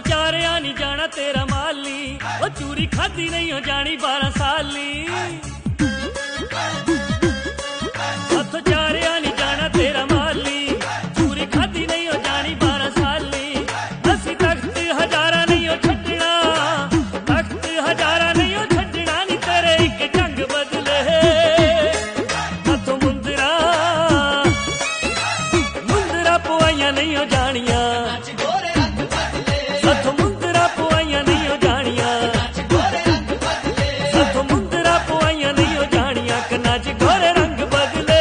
चारिया नहीं जाना तेरा माली, वो चूरी खाधी नहीं हो जानी 12 साली। हथों चारिया नहीं जाना तेरा माली, चूरी खाधी नहीं हो जानी 12 साली। असी तख्त हजारा नहीं हो छड्डना, तख्त हजारा नहीं हो छड्डना, नी तेरे एक जंग बदले। हथों मुंदरा मुंदरा पवाइया नहीं हो जानिया, हथों मुंदरा पवाइया नहीं हो जानिया, हथों मुंदरा पवाइया नहीं हो जानिया, कन्ना च गोरे रंग बदले।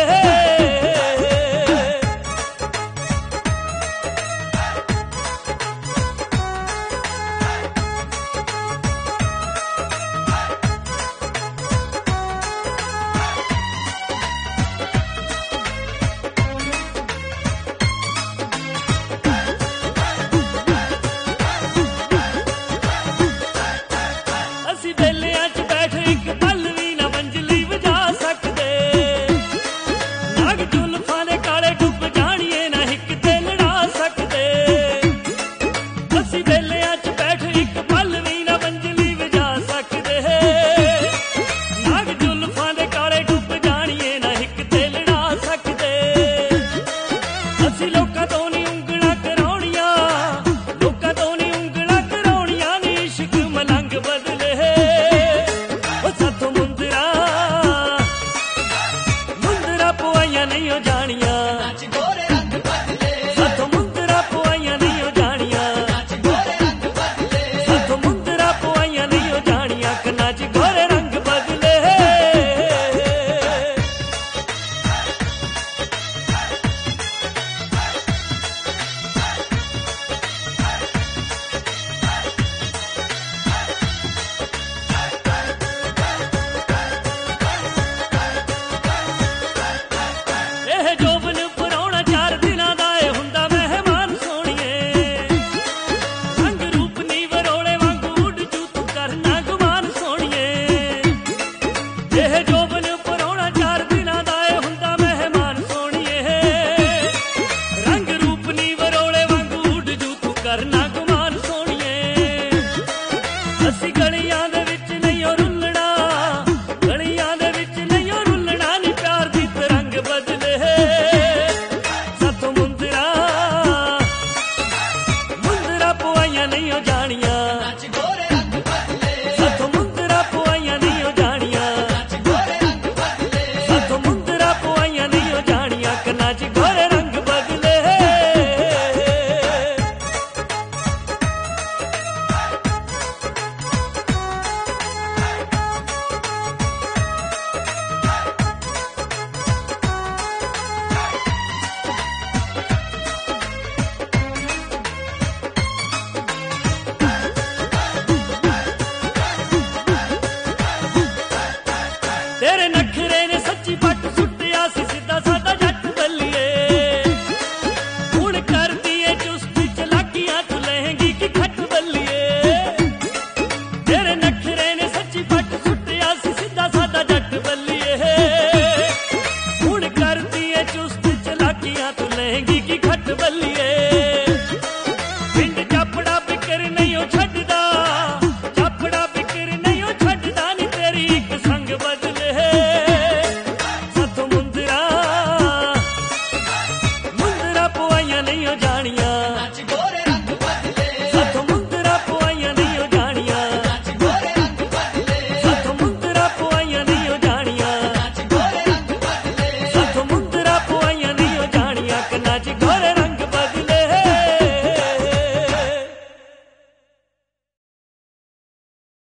असी बेलियां च बैठ एक पल भी ना मंजली वजा सकदे, नाग जुल्फां दे काले डुब जानिए ना हिक ते लड़ा सकदे। असी बेलियां च बैठ एक पल भी ना मंजली वजा सकदे, नाग जुल्फां दे काले डुब जानिए ना हिक ते लड़ा सकदे। असी लोकां तो नहीं उंगलां कराउणियां, लोकां तो नहीं उंगलां कराउणियां, नी इश्क मलंग बदले। साथों मुंदरा मुंदरा पवाइया नहीं हो जानिया, साथों मुंदरा पवाइया नहीं हो जानिया, साथों मुंदरा पवाइया नहीं हो जानिया, कन्ना च गोरे रंग बदले। ਇਹ ਜੋਬਨ ਪਰੌਣਾ 4 ਦਿਨਾਂ ਦਾ ਏ ਹੁੰਦਾ ਮਹਿਮਾਨ ਸੋਹਣੀਏ, ਰੰਗ ਰੂਪ ਨੀ ਵਰੋਲੇ ਵਾਂਗੂ ਉੱਡ ਜੂ ਤੂੰ ਕਰਨਾ ਗੁਮਾਨ ਸੋਹਣੀਏ। ਇਹ ਜੋਬਨ ਪਰੌਣਾ 4 ਦਿਨਾਂ ਦਾ ਏ ਹੁੰਦਾ ਮਹਿਮਾਨ ਸੋਹਣੀਏ, ਰੰਗ ਰੂਪ ਨੀ ਵਰੋਲੇ ਵਾਂਗੂ ਉੱਡ ਜੂ ਤੂੰ ਕਰਨਾ ਗੁਮਾਨ ਸੋਹਣੀਏ। ਅਸੀਂ ਗਲੀਆਂ ਦੇ ਵਿੱਚ ਨਹੀਂ ਓ ਰੁੱਲਣਾ, ਗਲੀਆਂ ਦੇ ਵਿੱਚ ਨਹੀਂ ਓ ਰੁੱਲਣਾ, ਨੀ ਪਿਆਰ ਦੀ ਤਰੰਗ ਬਦਲੇ। साथों मुंदरा मुंदरा पवाइया नहीं हो जानिया, साथों मुंदरा पवाइया नहीं हो जानिया, साथों मुंदरा पवाइया नहीं हो जानिया, कन्ना च गोरे रंग बदले। तेरे नखरे ने सच्ची पट सुटिया सी सीधा सादा जट बल्लिए, हुण कर दिए चुस्ती चलाकियां तू लहेंगी की खट बल्लिए। तेरे नखरे ने सच्ची पट सुटिया सी सीधा सादा जट बल्लिए, हुण कर दिए चुस्ती चलाकियां तू लहेंगी की खट बल्लिए।